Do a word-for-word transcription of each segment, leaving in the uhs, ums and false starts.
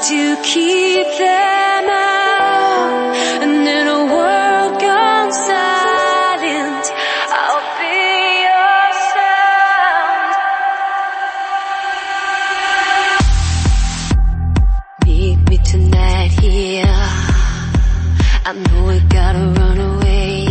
to keep them out. And in a world gone silent, I'll be your sound. Meet me tonight here. I know we gotta run away,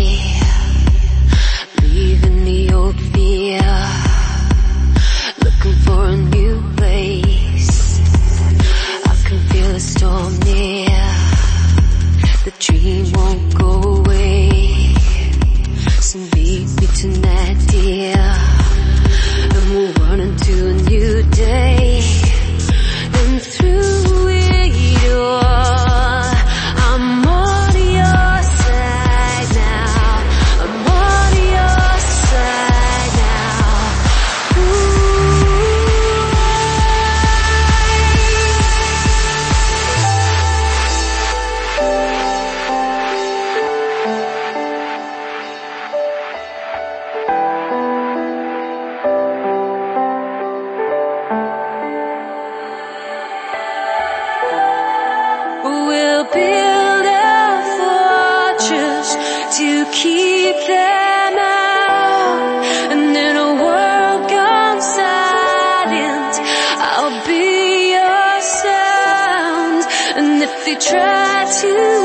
leaving the old fear, looking for a new place. I can feel the storm near, the dream won't go away. So meet me tonight, dear, and we'll run into a new day. And through it all, I'm on your side now. I'm on your side now. Ooh. We'll build a fortress to keep them out. And in a world gone silent, I'll be your sound. And if they try to